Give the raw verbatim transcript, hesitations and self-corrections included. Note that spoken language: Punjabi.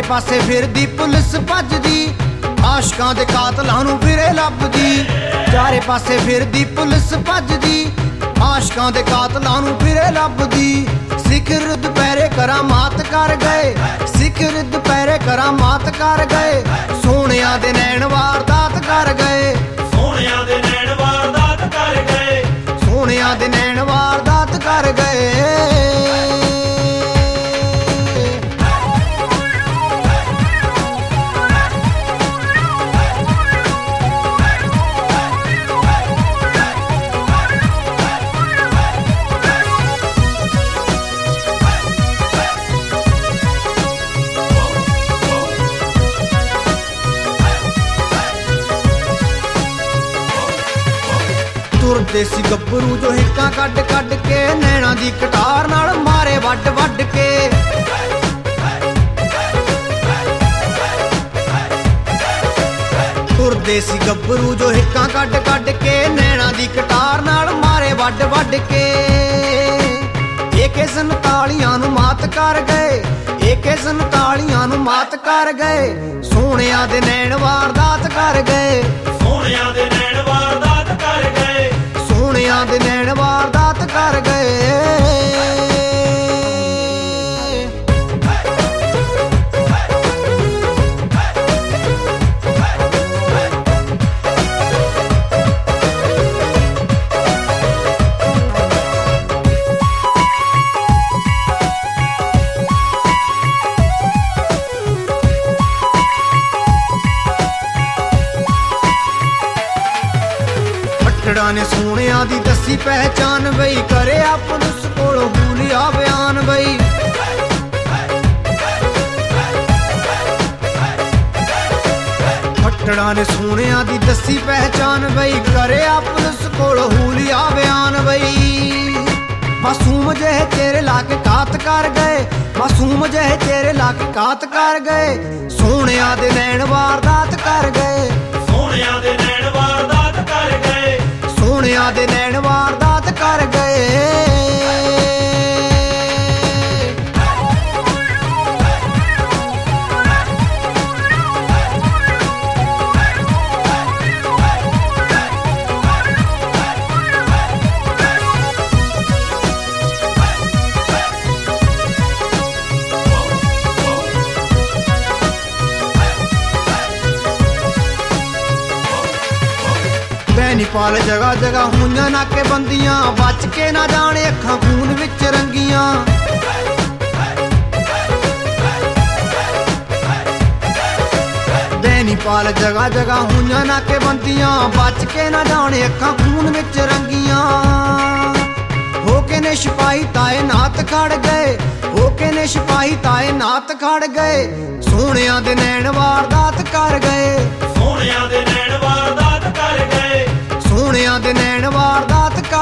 ਚਾਰੇ ਪਾਸੇ ਫਿਰਦੀ ਪੁਲਿਸ ਭੱਜਦੀ, ਆਸ਼ਕਾਂ ਦੇ ਕਾਤਲਾਂ ਨੂੰ ਫਿਰੇ ਲੱਭਦੀ। ਚਾਰੇ ਪਾਸੇ ਫਿਰਦੀ ਪੁਲਿਸ ਭੱਜਦੀ, ਆਸ਼ਕਾਂ ਦੇ ਕਾਤਲਾਂ ਨੂੰ ਫਿਰੇ ਲੱਭਦੀ। ਸਿਖਰ ਦੁਪਹਿਰੇ ਕਰਾਮਾਤ ਕਰ ਗਏ, ਸਿਖਰ ਦੁਪਹਿਰੇ ਕਰਾਮਾਤ ਕਰ ਗਏ। ਸੋਹਣਿਆਂ ਦੇ ਨੈਣ ਵਾਰਦਾਤ ਕਰ ਗਏ, ਸੋਹਣਿਆਂ ਦੇ ਨੈਣ ਵਾਰਦਾਤ ਕਰ ਗਏ, ਸੋਹਣਿਆਂ ਦੇ ਨੈਣ ਵਾਰਦਾਤ ਕਰ ਗਏ। ਤੁਰਦੇ ਸੀ ਗੱਭਰੂ ਜੋ ਹਿੱਕਾਂ ਕੱਢ ਕੱਢ ਕੇ, ਨੈਣਾ ਦੀ ਕਟਾਰ ਨਾਲ ਮਾਰੇ ਵੱਢ ਵੱਢ ਕੇ। ਤੁਰਦੇ ਸੀ ਗੱਭਰੂ ਜੋ ਹਿੱਕਾਂ ਕੱਢ ਕੱਢ ਕੇ, ਨੈਣਾ ਦੀ ਕਟਾਰ ਨਾਲ ਮਾਰੇ ਵੱਢ ਵੱਢ ਕੇ। ਏਕੇ ਸੰਤਾਲੀਆਂ ਨੂੰ ਮਾਤ ਕਰ ਗਏ, ਏਕੇ ਸੰਤਾਲੀਆਂ ਨੂੰ ਮਾਤ ਕਰ ਗਏ। ਸੋਹਣਿਆਂ ਦੇ ਨੈਣ ਵਾਰਦਾਤ ਕਰ ਗਏ, ਸੋਹਣਿਆਂ ਦੇ ਨੈਣ ਵਾਰਦਾਤ ਕਰ ਗਏ, ਸੋਹਣਿਆਂ ਦੇ ਨੈਣ ਵਾਰਦਾਤ ਕਰ ਗਏ। ਫੱਟੜਾਂ ਨੇ ਸੋਹਣਿਆਂ ਦੀ ਦੱਸੀ ਪਹਿਚਾਨ ਬਈ, ਕਰਿਆ ਪੁਲਿਸ ਕੋਲੋਂ ਹੂਲਿਆ ਬਿਆਨ ਬਈ। ਫੱਟੜਾਂ ਨੇ ਸੋਹਣਿਆਂ ਦੀ ਦੱਸੀ ਪਹਿਚਾਨ ਬਈ, ਕਰਿਆ ਪੁਲਿਸ ਕੋਲੋਂ ਹੂਲਿਆ ਬਿਆਨ ਬਈ। ਮਾਸੂਮ ਜਿਹੇ ਚਿਹਰੇ ਲਾ ਕੇ ਕਾਤ ਕਰ ਗਏ, ਮਾਸੂਮ ਜਿਹੇ ਚਿਹਰੇ ਲਾ ਕੇ ਕਾਤ ਕਰ ਗਏ। ਸੋਹਣਿਆਂ ਦੇ ਨੈਣ ਵਾਰਦਾਤ ਕਰ ਗਏ, ਸੋਹਣਿਆਂ ਦੇ ਨੈਣ ਵਾਰਦਾਤ ਕਰ ਗਏ, ਸੋਹਣਿਆਂ ਦੇ ਨੈਣ ਵਾਰਦਾਤ ਕਰ ਗਏ। ਬੈਨੀਪਾਲ ਜਗ੍ਹਾ ਜਗ੍ਹਾ ਹੋਈਆਂ ਨਾਕੇ ਬੰਦੀਆਂ, ਬਚ ਕੇ ਨਾ ਜਾਣੇ ਅੱਖਾਂ ਖੂਨ ਵਿੱਚ ਰੰਗੀਆਂ। ਬੈਨੀਪਾਲ ਜਗ੍ਹਾ ਜਗ੍ਹਾ ਹੋਈਆਂ ਨਾਕੇ ਬੰਦੀਆਂ, ਬਚ ਕੇ ਨਾ ਜਾਣੇ ਅੱਖਾਂ ਖੂਨ ਵਿੱਚ ਰੰਗੀਆਂ। ਹੋ ਕੇ ਨੇ ਸਿਪਾਹੀ ਤਾਏ ਨਾਤ ਖੜ ਗਏ, ਹੋ ਕੇ ਨੇ ਸਿਪਾਹੀ ਤਾਏ ਨਾਤ ਖੜ ਗਏ। ਸੋਹਣਿਆਂ ਦੇ ਨੈਣ ਵਾਰਦਾਤ ਕਰ ਗਏ, ਸੋਹਣਿਆਂ ਦੇ ਨੈਣ ਵਾਰਦਾਤ ਕਰ ਗਏ, ਸੋਹਣਿਆਂ ਦੇ ਨੈਣ ਵਾਰਦਾਤ ਕਰ